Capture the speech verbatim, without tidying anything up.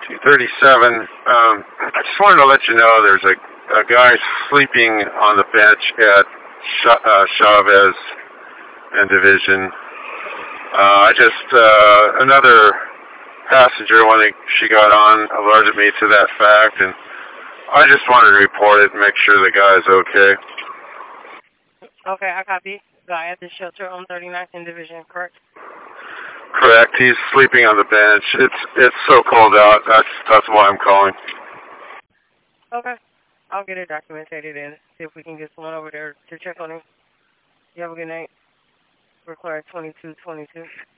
two thirty-seven. Um, I just wanted to let you know there's a, a guy sleeping on the bench at Ch- uh, Chavez and Division. Uh, I just, uh, another passenger, when she got on, alerted me to that fact, and I just wanted to report it and make sure the guy's okay. Okay, I copy. Guy at the shelter on thirty-ninth and Division, correct? Correct. He's sleeping on the bench. It's it's so cold out. That's that's why I'm calling. Okay. I'll get it documented and see if we can get someone over there to check on him. You have a good night. Required twenty-two twenty-two.